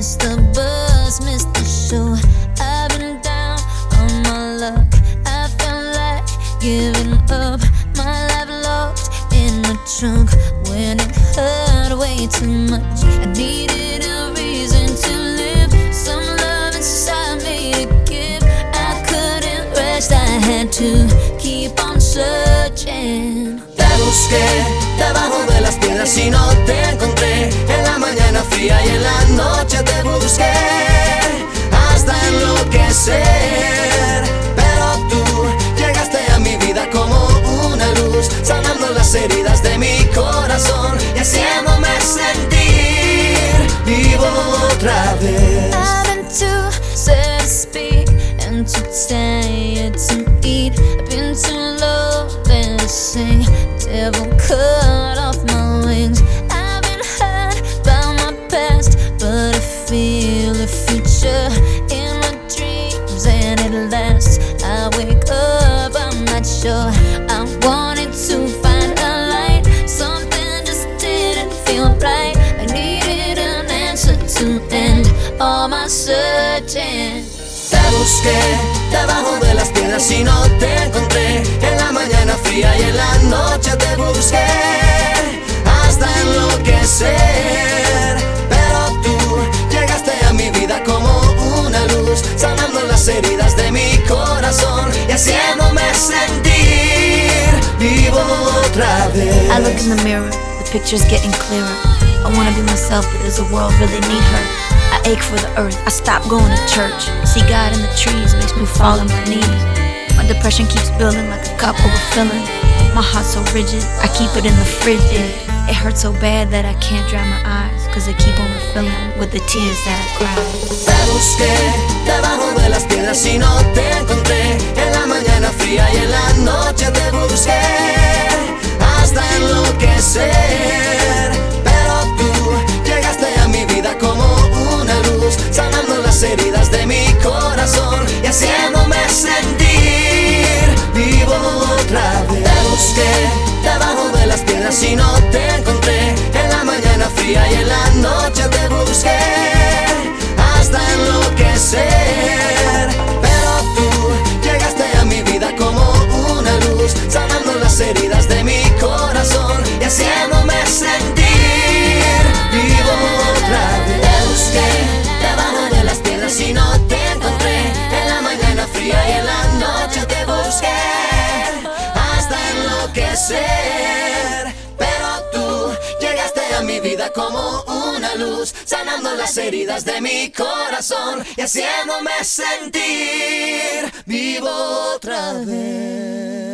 Missed the bus, missed the show. I've been down on my luck. I felt like giving up. My life locked in the trunk when it hurt way too much. I needed a reason to live, some love inside me to give. I couldn't rest, I had to keep on searching. Te busqué debajo de las piedras y no te encontré. En la mañana fría y en la noche te busqué hasta enloquecer. Pero tú llegaste a mi vida como una luz, sanando las heridas de mi corazón y haciéndome sentir vivo otra vez. I've been too sad to speak and too tired to eat. I've been too low to sing. Devil cut off my wings. I've been hurt by my past, but I feel a future in my dreams, and it lasts. I wake up, I'm not sure. I wanted to find a light, something just didn't feel right. I needed an answer to end all my searching. Te busqué debajo de las piedras y no te encontré. En la mañana fría y en la noche te busqué hasta enloquecer. Pero tú llegaste a mi vida como una luz, sanando las heridas de mi corazón y haciéndome sentir vivo otra vez. I look in the mirror, the picture's getting clearer. I wanna be myself, but does the world really need her? I ache for the earth, I stop going to church. See God in the trees makes me fall on my knees. My depression keeps building like a cup overfilling. My heart's so rigid, I keep it in the fridge. It hurts so bad that I can't dry my eyes, cause they keep on refilling with the tears that I cry. Te busqué debajo de las piedras y no te encontré. En la mañana fría y en la noche te busqué hasta enloquecer. Pero tú llegaste a mi vida como una luz, sanando las heridas de mi corazón y haciéndome sentir vivo otra vez. Te busqué debajo de las piedras y no te encontré. En la mañana fría y en la noche te busqué hasta enloquecer. Pero tú llegaste a mi vida como una luz, sanando las heridas de mi corazón y haciéndome sentir vivo otra vez. Te busqué debajo de las piedras y no te encontré. En la mañana fría y en la noche te busqué hasta enloquecer. Pero tú llegaste a mi vida como una luz, sanando las heridas de mi corazón y haciéndome sentir vivo otra vez.